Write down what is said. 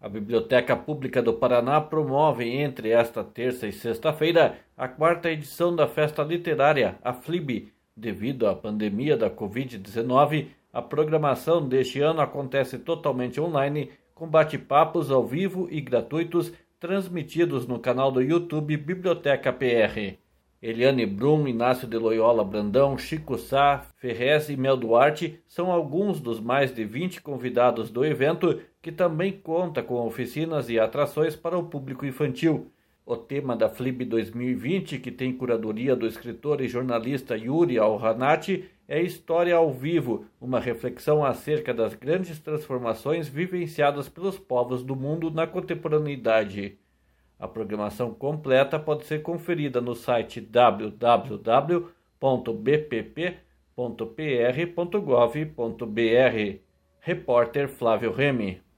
A Biblioteca Pública do Paraná promove entre esta terça e sexta-feira a quarta edição da Festa Literária, a FLIB. Devido à pandemia da Covid-19, a programação deste ano acontece totalmente online, com bate-papos ao vivo e gratuitos transmitidos no canal do YouTube Biblioteca PR. Eliane Brum, Inácio de Loyola Brandão, Chico Sá, Ferrez e Mel Duarte são alguns dos mais de 20 convidados do evento, que também conta com oficinas e atrações para o público infantil. O tema da FLIB 2020, que tem curadoria do escritor e jornalista Yuri Alhanati, é História ao Vivo, uma reflexão acerca das grandes transformações vivenciadas pelos povos do mundo na contemporaneidade. A programação completa pode ser conferida no site www.bpp.pr.gov.br. Repórter Flávio Remy.